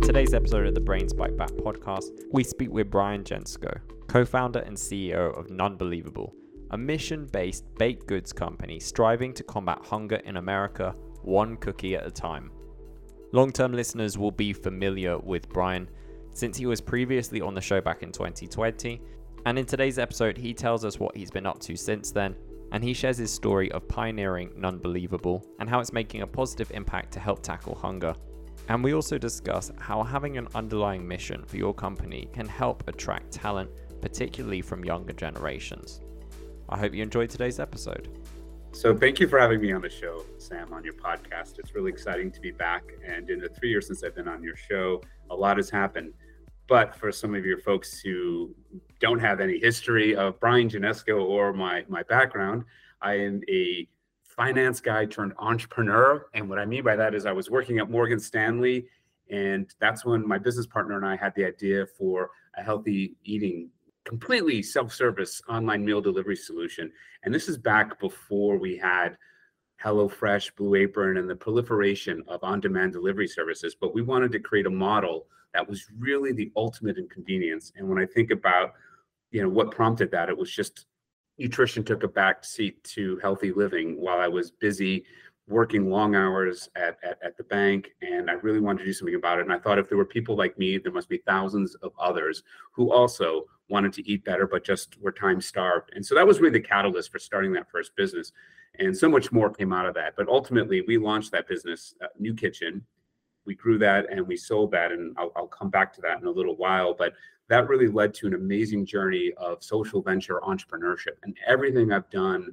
today's episode of the Brains Bite Back podcast, we speak with Brian Jensko, co-founder and CEO of Nunbelievable, a mission-based baked goods company striving to combat hunger in America, one cookie at a time. Long-term listeners will be familiar with Brian since he was previously on the show back in 2020, and in today's episode he tells us what he's been up to since then, and he shares his story of pioneering Nunbelievable and how it's making a positive impact to help tackle hunger. And we also discuss how having an underlying mission for your company can help attract talent, particularly from younger generations. I hope you enjoyed today's episode. So thank you for having me on the show, Sam, on your podcast. It's really exciting to be back. And in the 3 years since I've been on your show, a lot has happened. But for some of your folks who don't have any history of Brian Jensko or my background, I am a finance guy turned entrepreneur. And what I mean by that is I was working at Morgan Stanley, and that's when my business partner and I had the idea for a healthy eating, completely self-service online meal delivery solution. And this is back before we had HelloFresh, Blue Apron, and the proliferation of on-demand delivery services. But we wanted to create a model that was really the ultimate in convenience. And when I think about, what prompted that, it was just nutrition took a back seat to healthy living while I was busy working long hours at the bank, and I really wanted to do something about it. And I thought if there were people like me, there must be thousands of others who also wanted to eat better, but just were time starved. And so that was really the catalyst for starting that first business. And so much more came out of that. But ultimately, we launched that business, New Kitchen. We grew that and we sold that, and I'll come back to that in a little while. But that really led to an amazing journey of social venture entrepreneurship. And everything I've done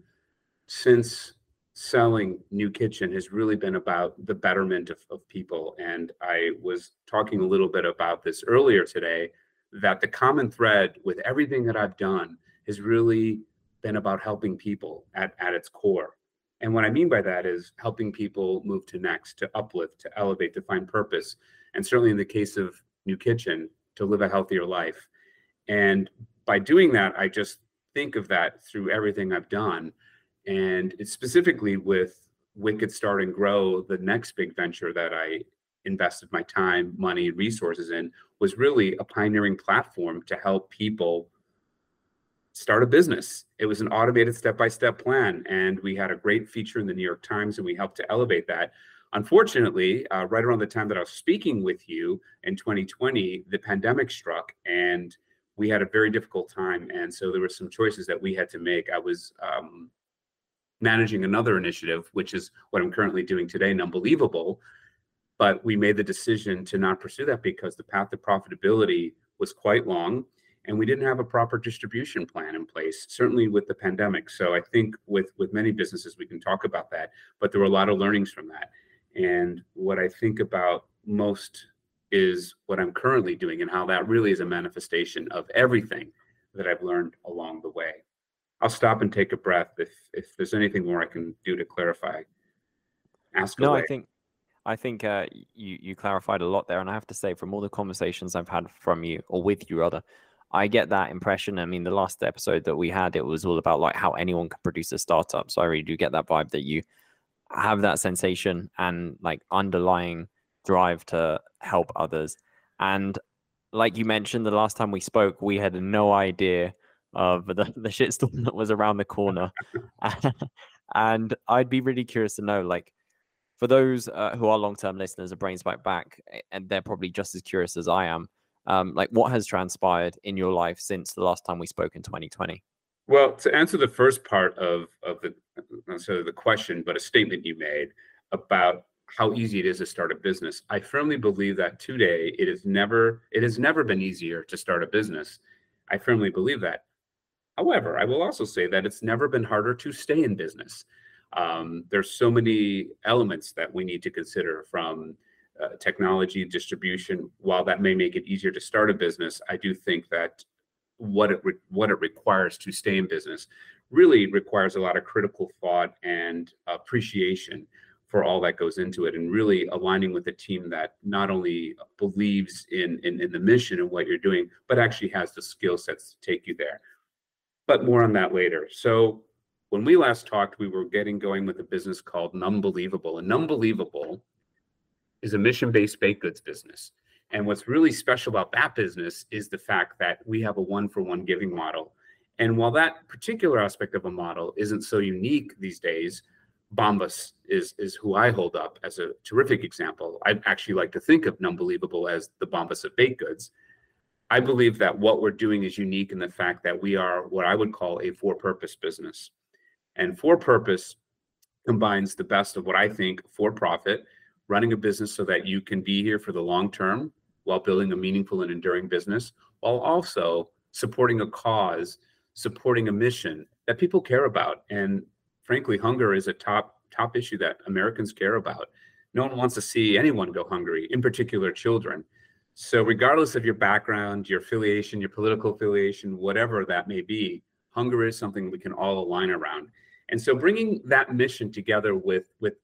since selling New Kitchen has really been about the betterment of people. And I was talking a little bit about this earlier today, that the common thread with everything that I've done has really been about helping people at its core. And what I mean by that is helping people move to next, to uplift, to elevate, to find purpose. And certainly in the case of New Kitchen, to live a healthier life. And by doing that, I just think of that through everything I've done. And it's specifically with Wicked Start and Grow, the next big venture that I invested my time, money, and resources in, was really a pioneering platform to help people start a business. It was an automated step-by-step plan. And we had a great feature in the New York Times, and we helped to elevate that. Unfortunately, right around the time that I was speaking with you in 2020, the pandemic struck and we had a very difficult time. And so there were some choices that we had to make. I was managing another initiative, which is what I'm currently doing today, Nunbelievable. But we made the decision to not pursue that because the path to profitability was quite long and we didn't have a proper distribution plan in place, certainly with the pandemic. So I think with many businesses, we can talk about that, but there were a lot of learnings from that. And what I think about most is what I'm currently doing and how that really is a manifestation of everything that I've learned along the way. I'll stop and take a breath. If there's anything more I can do to clarify, ask away. No, I think you clarified a lot there. And I have to say, from all the conversations I've had from you, or with you rather, I get that impression. I mean, the last episode that we had, it was all about like how anyone can produce a startup. So I really do get that vibe that you have that sensation and like underlying drive to help others. And like you mentioned, the last time we spoke, we had no idea of the shitstorm that was around the corner. And I'd be really curious to know, like, for those who are long-term listeners of Brains Bite Back, and they're probably just as curious as I am, like what has transpired in your life since the last time we spoke in 2020? Well, to answer the first part of the not necessarily the question, but a statement you made about how easy it is to start a business, I firmly believe that today it has never been easier to start a business. I firmly believe that. However, I will also say that it's never been harder to stay in business. There's so many elements that we need to consider, from technology, distribution. While that may make it easier to start a business, I do think that what it requires to stay in business really requires a lot of critical thought and appreciation for all that goes into it, and really aligning with a team that not only believes in the mission and what you're doing, but actually has the skill sets to take you there. But more on that later. So when we last talked, we were getting going with a business called Nunbelievable, and Nunbelievable is a mission-based baked goods business. And what's really special about that business is the fact that we have a one-for-one giving model. And while that particular aspect of a model isn't so unique these days, Bombas is who I hold up as a terrific example. I actually like to think of Numbelievable as the Bombas of baked goods. I believe that what we're doing is unique in the fact that we are what I would call a for-purpose business. And for-purpose combines the best of what I think for-profit, running a business so that you can be here for the long term while building a meaningful and enduring business, while also supporting a cause, supporting a mission that people care about. And frankly, hunger is a top issue that Americans care about. No one wants to see anyone go hungry, in particular children. So regardless of your background, your affiliation, your political affiliation, whatever that may be, hunger is something we can all align around. And so bringing that mission together with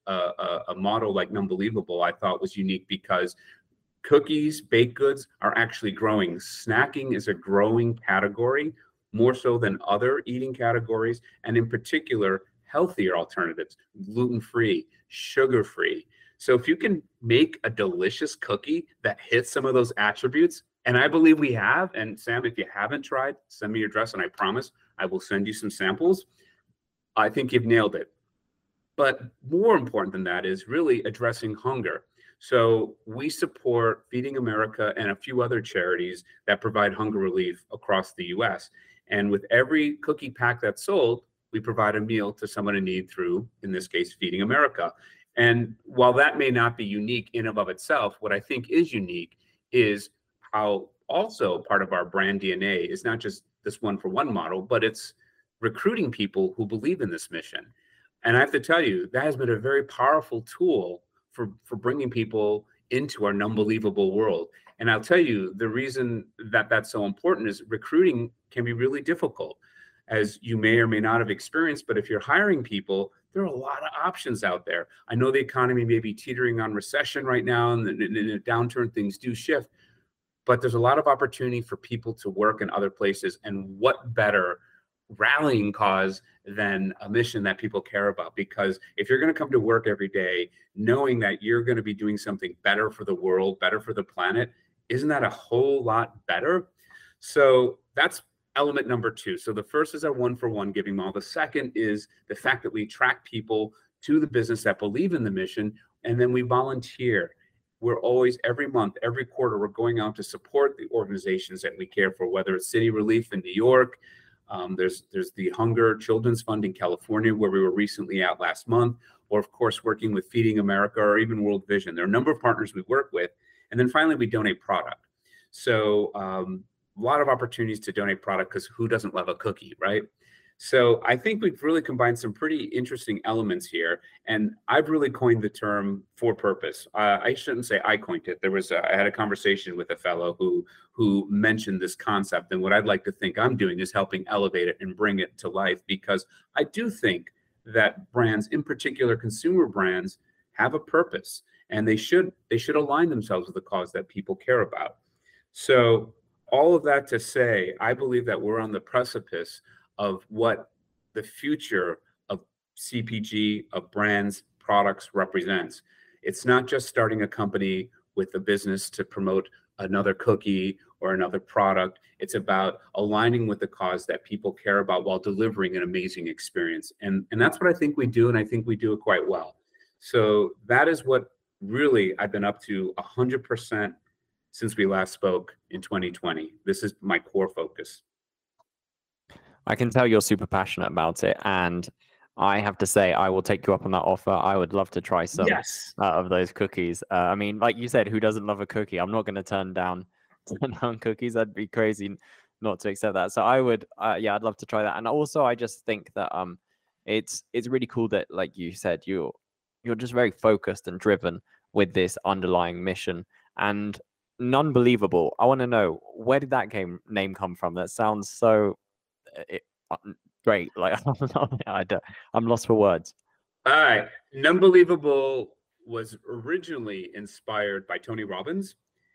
a model like Numbelievable, I thought was unique because cookies, baked goods are actually growing. Snacking is a growing category, more so than other eating categories, and in particular, healthier alternatives, gluten-free, sugar-free. So if you can make a delicious cookie that hits some of those attributes, and I believe we have, and Sam, if you haven't tried, send me your address and I promise I will send you some samples. I think you've nailed it. But more important than that is really addressing hunger. So we support Feeding America and a few other charities that provide hunger relief across the US. And with every cookie pack that's sold, we provide a meal to someone in need through, in this case, Feeding America. And while that may not be unique in and of itself, what I think is unique is how also part of our brand DNA is not just this one-for-one model, but it's recruiting people who believe in this mission. And I have to tell you, that has been a very powerful tool for bringing people into our Numbelievable world. And I'll tell you, the reason that that's so important is recruiting can be really difficult, as you may or may not have experienced. But if you're hiring people, there are a lot of options out there. I know the economy may be teetering on recession right now, and in a downturn, things do shift. But there's a lot of opportunity for people to work in other places. And what better rallying cause than a mission that people care about? Because if you're going to come to work every day knowing that you're going to be doing something better for the world, better for the planet, isn't that a whole lot better? So that's element number two. So the first is our one-for-one giving model. The second is the fact that we attract people to the business that believe in the mission, and then we volunteer. We're always, every month, every quarter, we're going out to support the organizations that we care for, whether it's City Relief in New York, there's the Hunger Children's Fund in California, where we were recently at last month, or of course, working with Feeding America or even World Vision. There are a number of partners we work with. And then finally, we donate product. So a lot of opportunities to donate product, because who doesn't love a cookie, right? So I think we've really combined some pretty interesting elements here. And I've really coined the term for purpose. I shouldn't say I coined it. I had a conversation with a fellow who mentioned this concept. And what I'd like to think I'm doing is helping elevate it and bring it to life, because I do think that brands, in particular consumer brands, have a purpose, and they should align themselves with the cause that people care about. So all of that to say, I believe that we're on the precipice of what the future of CPG, of brands, products represents. It's not just starting a company with a business to promote another cookie or another product. It's about aligning with the cause that people care about while delivering an amazing experience. And that's what I think we do, and I think we do it quite well. So that is what really I've been up to 100% since we last spoke in 2020. This is my core focus. I can tell you're super passionate about it, and I have to say, I will take you up on that offer. I would love to try some of those cookies. I mean, like you said, who doesn't love a cookie? I'm not going to turn down cookies. That'd be crazy not to accept that. So I would, yeah, I'd love to try that. And also, I just think that it's really cool that, like you said, you're just very focused and driven with this underlying mission. And Numbelievable, I want to know, where did that name come from? That sounds so great. Like, I'm lost for words. All right. Numbelievable was originally inspired by Tony Robbins.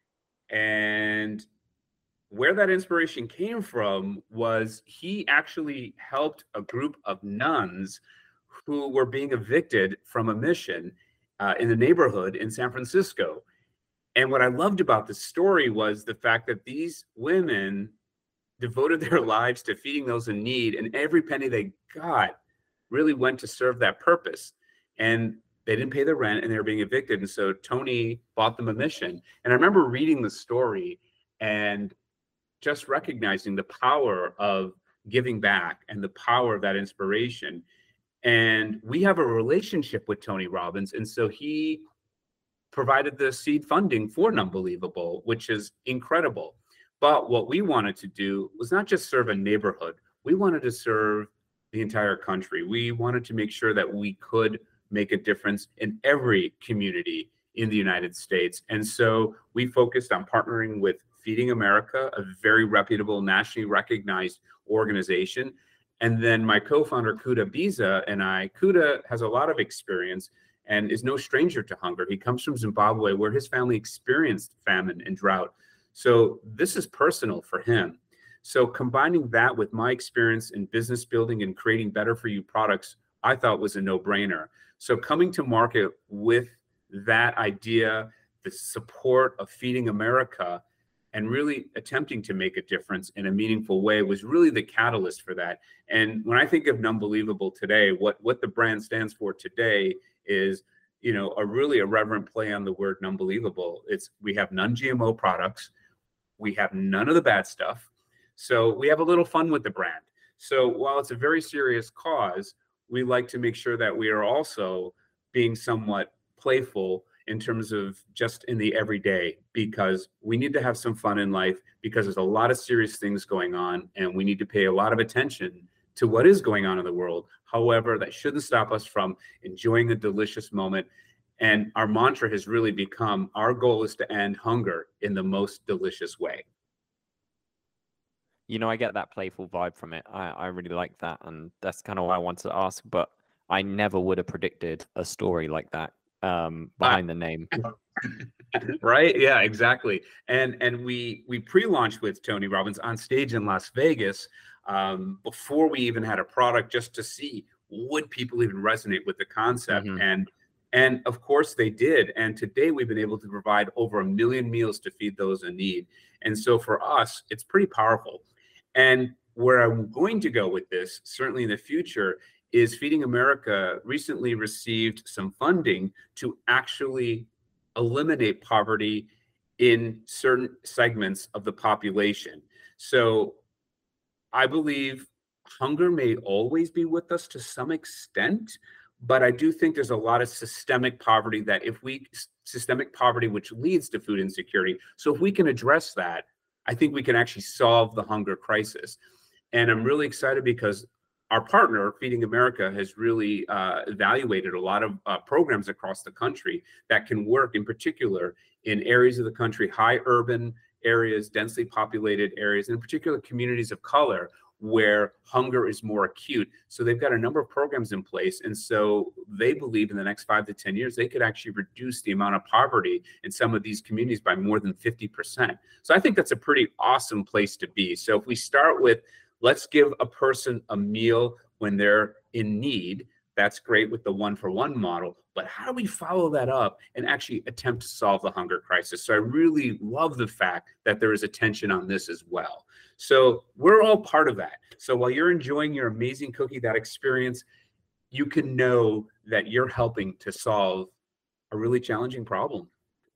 And where that inspiration came from was he actually helped a group of nuns who were being evicted from a mission in the neighborhood in San Francisco. And what I loved about the story was the fact that these women devoted their lives to feeding those in need, and every penny they got really went to serve that purpose. And they didn't pay the rent and they were being evicted. And so Tony bought them a mission. And I remember reading the story and just recognizing the power of giving back and the power of that inspiration. And we have a relationship with Tony Robbins. And so he provided the seed funding for Numbelievable, which is incredible. But what we wanted to do was not just serve a neighborhood. We wanted to serve the entire country. We wanted to make sure that we could make a difference in every community in the United States. And so we focused on partnering with Feeding America, a very reputable, nationally recognized organization. And then my co-founder, Kuda Biza, and I, Kuda has a lot of experience and is no stranger to hunger. He comes from Zimbabwe, where his family experienced famine and drought. So this is personal for him. So combining that with my experience in business building and creating better for you products, I thought was a no-brainer. So coming to market with that idea, the support of Feeding America, and really attempting to make a difference in a meaningful way was really the catalyst for that. And when I think of Numbelievable today, what the brand stands for today is, you know, a really irreverent play on the word Numbelievable. We have non-GMO products. We have none of the bad stuff. So we have a little fun with the brand. So while it's a very serious cause, we like to make sure that we are also being somewhat playful in terms of just in the everyday, because we need to have some fun in life, because there's a lot of serious things going on and we need to pay a lot of attention to what is going on in the world. However, that shouldn't stop us from enjoying a delicious moment. And our mantra has really become, our goal is to end hunger in the most delicious way. You know, I get that playful vibe from it. I really like that. And that's kind of why I wanted to ask, but I never would have predicted a story like that behind the name. Right? Yeah, exactly. And we pre-launched with Tony Robbins on stage in Las Vegas before we even had a product, just to see, would people even resonate with the concept? Mm-hmm. And of course they did. And today we've been able to provide over 1 million meals to feed those in need. And so for us, it's pretty powerful. And where I'm going to go with this, certainly in the future, is Feeding America recently received some funding to actually eliminate poverty in certain segments of the population. So I believe hunger may always be with us to some extent, but I do think there's a lot of systemic poverty systemic poverty, which leads to food insecurity. So if we can address that, I think we can actually solve the hunger crisis. And I'm really excited because our partner, Feeding America, has really evaluated a lot of programs across the country that can work, in particular in areas of the country, high urban areas, densely populated areas, and in particular communities of color where hunger is more acute. So they've got a number of programs in place. And so they believe in the next 5 to 10 years, they could actually reduce the amount of poverty in some of these communities by more than 50%. So I think that's a pretty awesome place to be. So if we start with, let's give a person a meal when they're in need, that's great with the 1-for-1 model. But how do we follow that up and actually attempt to solve the hunger crisis? So I really love the fact that there is attention on this as well. So we're all part of that. So while you're enjoying your amazing cookie, that experience, you can know that you're helping to solve a really challenging problem.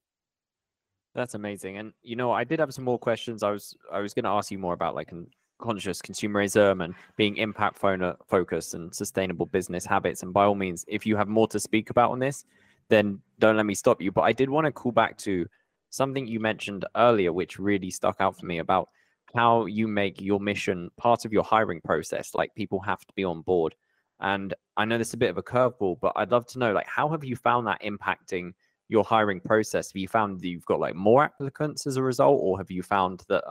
That's amazing. And you know, I did have some more questions. I was going to ask you more about like conscious consumerism and being impact focused and sustainable business habits. And by all means, if you have more to speak about on this, then don't let me stop you. But I did want to call back to something you mentioned earlier, which really stuck out for me, about how you make your mission part of your hiring process. Like, people have to be on board. And I know this is a bit of a curveball, but I'd love to know, like, how have you found that impacting your hiring process? Have you found that you've got like more applicants as a result, or have you found that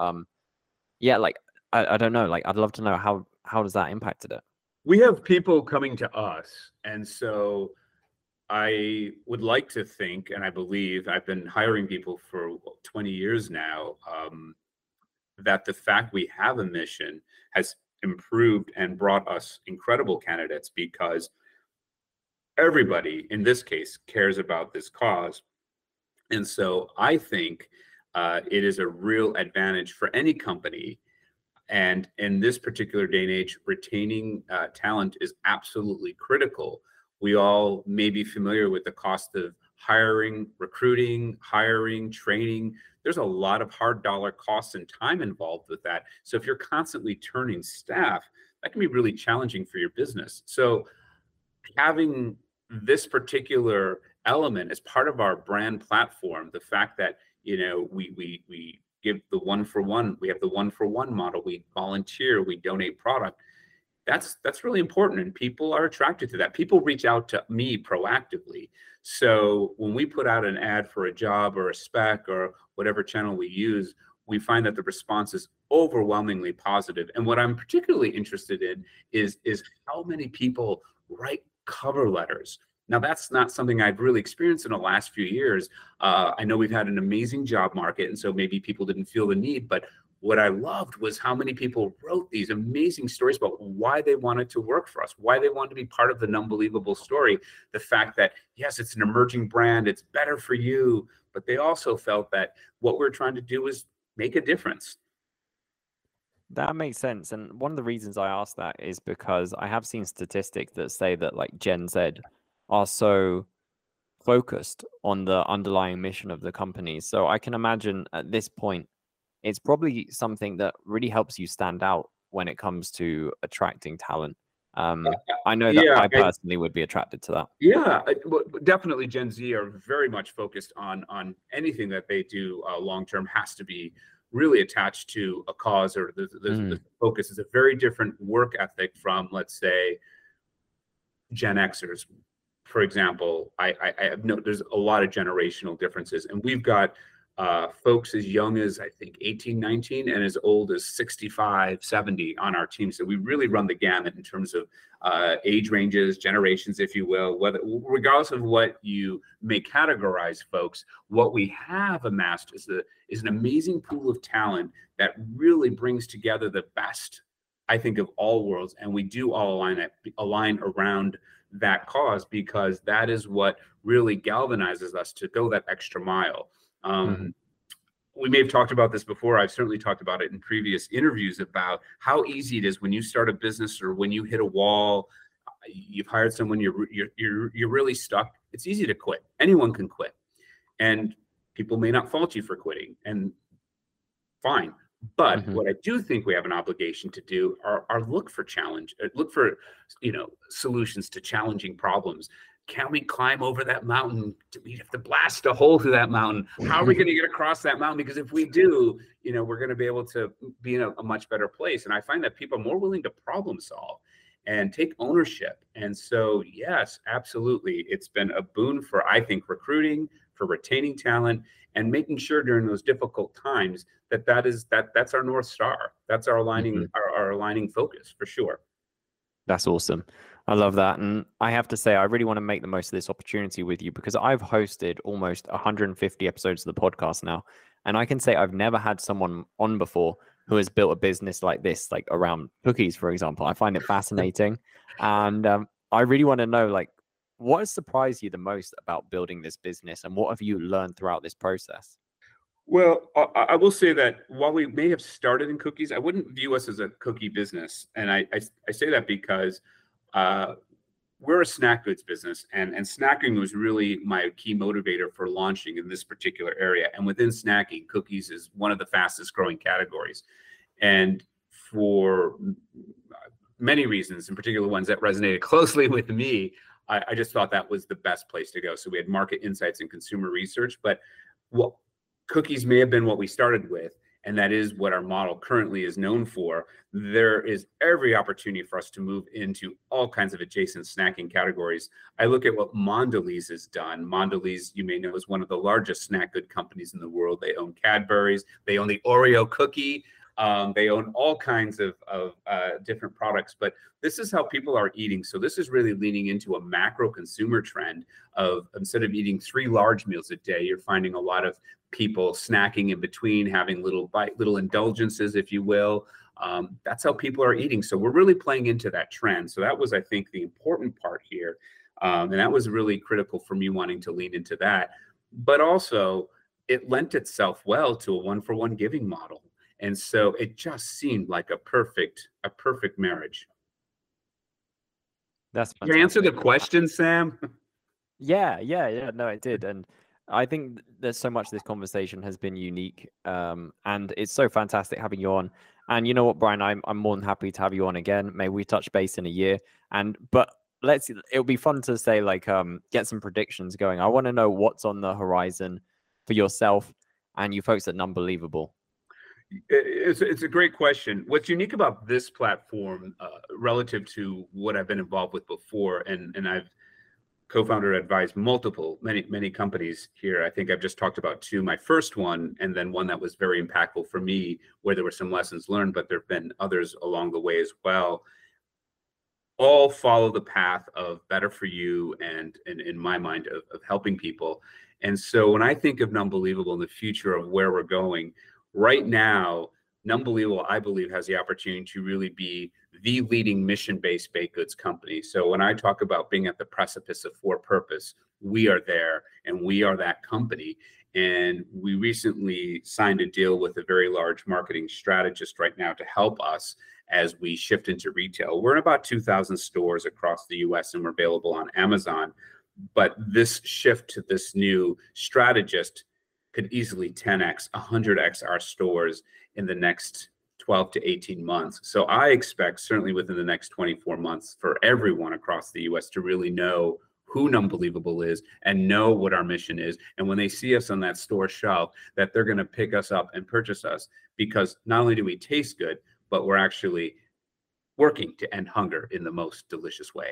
I don't know, like, I'd love to know how does that impacted it? We have people coming to us, and so I would like to think, and I believe, I've been hiring people for 20 years now, that the fact we have a mission has improved and brought us incredible candidates, because everybody in this case cares about this cause. And so I think it is a real advantage for any company. And in this particular day and age, retaining talent is absolutely critical. We all may be familiar with the cost of hiring, recruiting, hiring, training. There's a lot of hard dollar costs and time involved with that. So if you're constantly turning staff, that can be really challenging for your business. So having this particular element as part of our brand platform, the fact that, we give the one for one, we have the one for one model, we volunteer, we donate product. That's really important, and people are attracted to that. People reach out to me proactively. So when we put out an ad for a job or a spec or whatever channel we use, we find that the response is overwhelmingly positive. And what I'm particularly interested in is how many people write cover letters. Now, that's not something I've really experienced in the last few years. I know we've had an amazing job market, and so maybe people didn't feel the need, but what I loved was how many people wrote these amazing stories about why they wanted to work for us, why they wanted to be part of the Numbelievable story. The fact that, yes, it's an emerging brand, it's better for you, but they also felt that what we're trying to do is make a difference. That makes sense. And one of the reasons I ask that is because I have seen statistics that say that like Gen Z are so focused on the underlying mission of the company. So I can imagine at this point, it's probably something that really helps you stand out when it comes to attracting talent. I know that I personally would be attracted to that. Yeah, definitely Gen Z are very much focused on anything that they do long-term has to be really attached to a cause, or the focus is a very different work ethic from, let's say, Gen Xers. For example, I know there's a lot of generational differences, and we've got folks as young as I think 18, 19 and as old as 65, 70 on our team. So we really run the gamut in terms of age ranges, generations, if you will, regardless of what you may categorize folks. What we have amassed is an amazing pool of talent that really brings together the best, I think, of all worlds. And we do all align around that cause, because that is what really galvanizes us to go that extra mile. We may have talked about this before. I've certainly talked about it in previous interviews about how easy it is when you start a business or when you hit a wall, you've hired someone, you're really stuck. It's easy to quit. Anyone can quit, and people may not fault you for quitting, and fine. But what I do think we have an obligation to do are look for solutions to challenging problems. Can we climb over that mountain? Do we have to blast a hole through that mountain? How are we going to get across that mountain? Because if we do, we're going to be able to be in a much better place. And I find that people are more willing to problem solve and take ownership. And so, yes, absolutely. It's been a boon for, I think, recruiting, for retaining talent, and making sure during those difficult times that's our North Star. That's our aligning, our aligning focus, for sure. That's awesome. I love that. And I have to say, I really want to make the most of this opportunity with you, because I've hosted almost 150 episodes of the podcast now. And I can say I've never had someone on before who has built a business like this, like around cookies, for example. I find it fascinating. And I really want to know, like, what has surprised you the most about building this business, and what have you learned throughout this process? Well, I will say that while we may have started in cookies, I wouldn't view us as a cookie business. And I say that because we're a snack goods business, and snacking was really my key motivator for launching in this particular area. And within snacking, cookies is one of the fastest growing categories. And for many reasons, in particular ones that resonated closely with me, I just thought that was the best place to go. So we had market insights and consumer research, but cookies may have been what we started with, and that is what our model currently is known for. There is every opportunity for us to move into all kinds of adjacent snacking categories. I look at what Mondelez has done. Mondelez, you may know, is one of the largest snack good companies in the world. They own Cadbury's, they own the Oreo cookie, they own all kinds of different products, but this is how people are eating. So this is really leaning into a macro consumer trend of, instead of eating 3 large meals a day, you're finding a lot of people snacking in between, having little indulgences, if you will. That's how people are eating. So we're really playing into that trend. So that was, I think, the important part here. And that was really critical for me wanting to lean into that. but also it lent itself well to a one-for-one giving model. And so it just seemed like a perfect marriage. That's Did you answer the fantastic. question, Sam? Yeah. No, it did, and I think there's so much this conversation has been unique, and it's so fantastic having you on. And you know what, Brian, I'm more than happy to have you on again. Maybe we touch base in a year, but it'll be fun to say like get some predictions going. I want to know what's on the horizon for yourself and you folks at Numbelievable. It's a great question. What's unique about this platform relative to what I've been involved with before, and I've co-founder advised many companies here. I think I've just talked about two, my first one, and then one that was very impactful for me, where there were some lessons learned, but there have been others along the way as well. All follow the path of better for you and in my mind of helping people. And so when I think of Numbelievable in the future of where we're going, right now, Numbelievable, I believe, has the opportunity to really be the leading mission-based baked goods company. So when I talk about being at the precipice of for purpose, we are there and we are that company. And we recently signed a deal with a very large marketing strategist right now to help us as we shift into retail. We're in about 2,000 stores across the US and we're available on Amazon. But this shift to this new strategist could easily 10x, 100x our stores in the next 12 to 18 months. So I expect certainly within the next 24 months for everyone across the US to really know who Numbelievable is and know what our mission is. And when they see us on that store shelf, that they're going to pick us up and purchase us, because not only do we taste good, but we're actually working to end hunger in the most delicious way.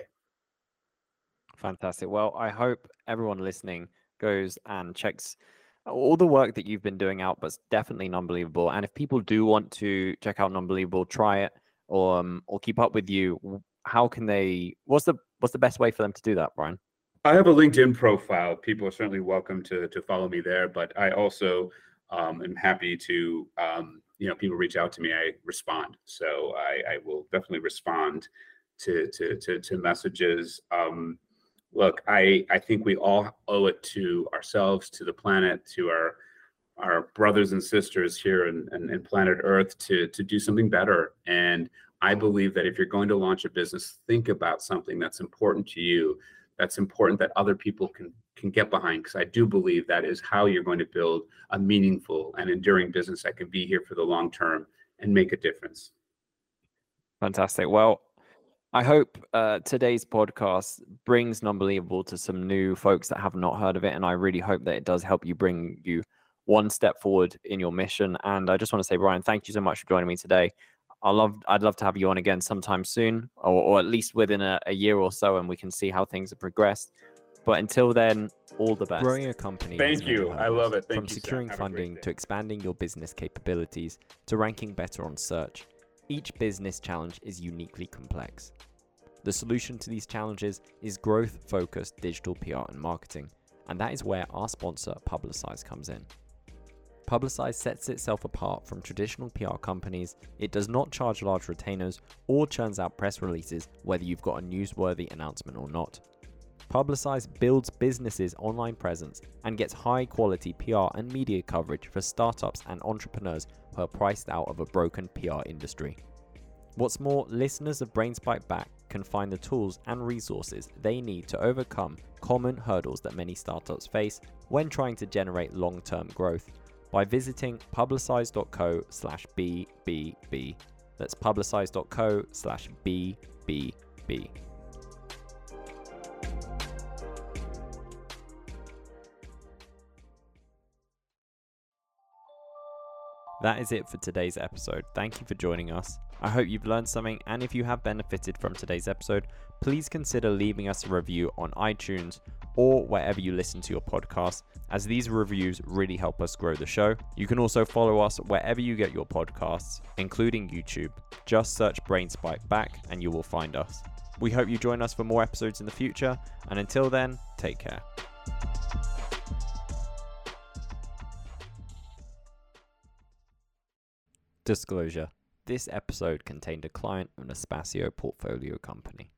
Fantastic. Well, I hope everyone listening goes and checks all the work that you've been doing out, but it's definitely Numbelievable. And if people do want to check out Numbelievable, try it, or keep up with you, how can they? What's the best way for them to do that, Brian? I have a LinkedIn profile. People are certainly welcome to follow me there, but I also am happy to people reach out to me. I respond, so I will definitely respond to messages. Look, I think we all owe it to ourselves, to the planet, to our brothers and sisters here in planet Earth to do something better. And I believe that if you're going to launch a business, think about something that's important to you, that's important that other people can get behind, because I do believe that is how you're going to build a meaningful and enduring business that can be here for the long term and make a difference. Fantastic. Well, I hope today's podcast brings Numbelievable to some new folks that have not heard of it, and I really hope that it does help you bring you one step forward in your mission. And I just want to say, Brian, thank you so much for joining me today. I'd love to have you on again sometime soon, or at least within a year or so, and we can see how things have progressed. But until then, all the best. Growing a company. Thank you. I love it. From securing funding to expanding your business capabilities to ranking better on search, each business challenge is uniquely complex. The solution to these challenges is growth-focused digital PR and marketing, and that is where our sponsor, Publicize, comes in. Publicize sets itself apart from traditional PR companies. It does not charge large retainers or churns out press releases whether you've got a newsworthy announcement or not. Publicize builds businesses' online presence and gets high-quality PR and media coverage for startups and entrepreneurs who are priced out of a broken PR industry. What's more, listeners of Brainspike Back can find the tools and resources they need to overcome common hurdles that many startups face when trying to generate long-term growth by visiting publicize.co/BBB. That's publicize.co/BBB. That is it for today's episode. Thank you for joining us. I hope you've learned something, and if you have benefited from today's episode, please consider leaving us a review on iTunes or wherever you listen to your podcast, as these reviews really help us grow the show. You can also follow us wherever you get your podcasts, including YouTube. Just search Brainspike Back and you will find us. We hope you join us for more episodes in the future, and until then, take care. Disclosure: this episode contained a client of an Espacio portfolio company.